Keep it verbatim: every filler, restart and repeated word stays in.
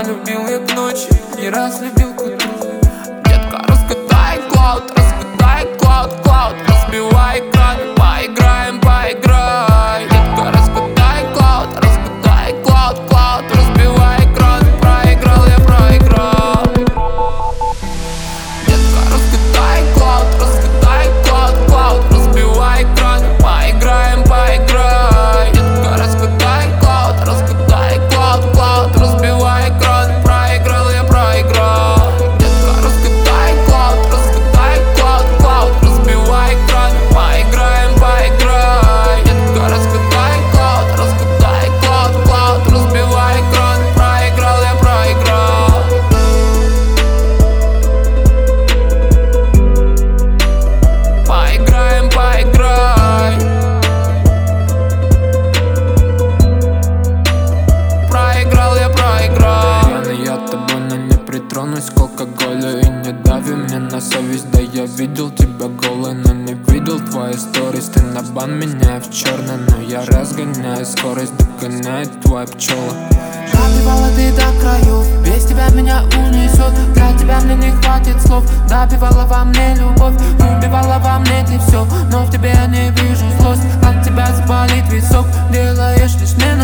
любил я к ночи, не раз любил к утру. Детка, раскатай клауд, раскатай клауд, клауд, разбивай экран, поиграем, поиграй. Детка, раскатай клауд, раскатай клауд, клауд, разбивай экран, проиграл я, проиграл. Детка, раскатай клауд, раскатай клауд, клауд, разбивай экран, поиграем, поиграй. Детка, раскатай клауд, раскатай клауд, клауд, разбивай экран, проиграл я, проиграл. Детка, раскатай клауд, раскатай клауд, клауд, разбивай экран, поиграем, поиграй. Детка, раскатай клауд, раскатай клауд, клауд, разбивай экран, проиграл я, проиграл. Поиграем, поиграй. Проиграл я, проиграл. Пьяный я тобой, но не притронусь к алкоголю. И не дави мне на совесть. Да я видел тебя голой, но не видел твои сторис. Ты на бан меняй в черный, но я разгоняю скорость, догоняет твоя пчела. Добивала ты до краев, без тебя меня унесет. Для тебя мне не хватит слов. Добивала во мне любовь, убивала во мне ты все. Но в тебе я не вижу злость, от тебя заболит висок. Делаешь лишь мне